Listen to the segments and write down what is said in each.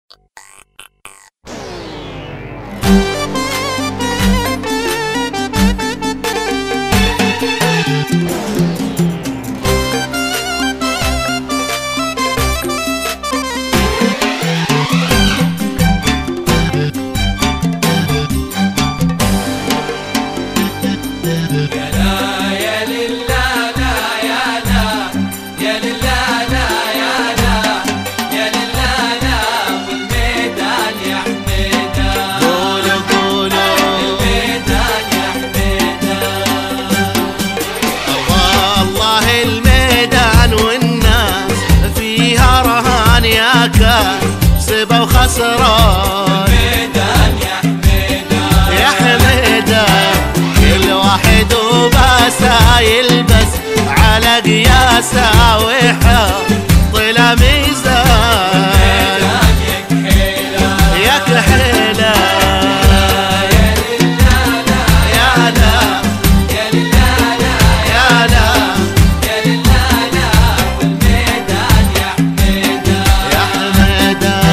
سبا وخسران الميدان يا حميدان يا حميدان، كل واحد وباسه يلبس على قياسه ويحط له ميزان. الميدان يا كحيله يا للالا يا لا يا للالا يا لا يا للالا والميدان يا حميدان يا حميدان.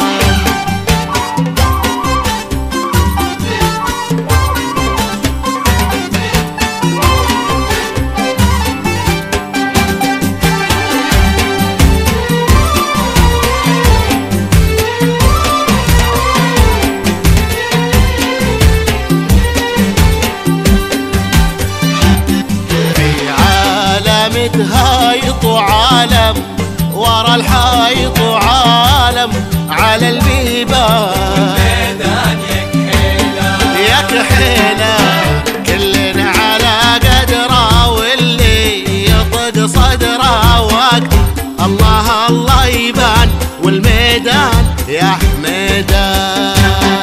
متهايط وعالم ورا الحايط وعالم على البيبان. الميدان يا كحيلة كلنا على قدره، واللي يطق صدره وقت الله الله يبان. والميدان يا حميدان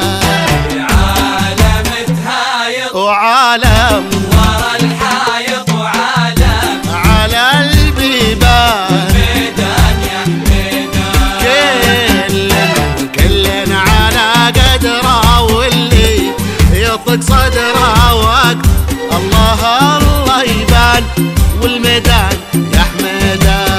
عالم تهايط وعالم ورا الحايط وعالم على البيبان. الميدان يا حميدان كلنا على قدره، واللي يطق صدره وقت الله الله يبان. والميدان يا حميدان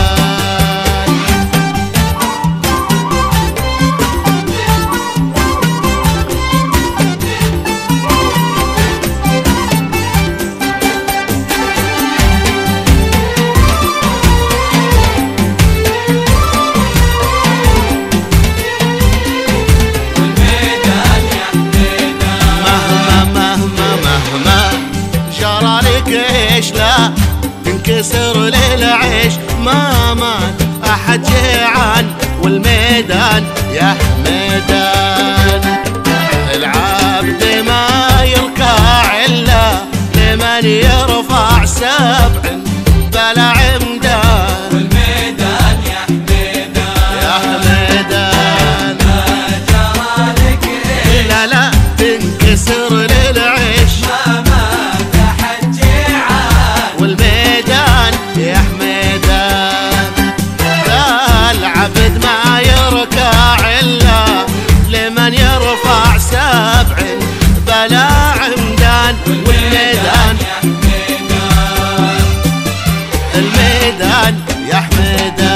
والميدان يا حميدان مهما جرى لك ايش لا تنكسر للعيش، ما مات احد جيعان. والميدان يا حميدان العبد ما يركع الا لمن يرفع سبع بلا عمدان. والميدان يا حميدان يا حميدان ما جرى لك لا لا تنكسر للعيش، ما مات أحد جيعان. والميدان يا حميدان ذا العبد ما يركع الا لمن يرفع سبع بلا عمدان. والميدان يا حميدان الميدان يا حميدان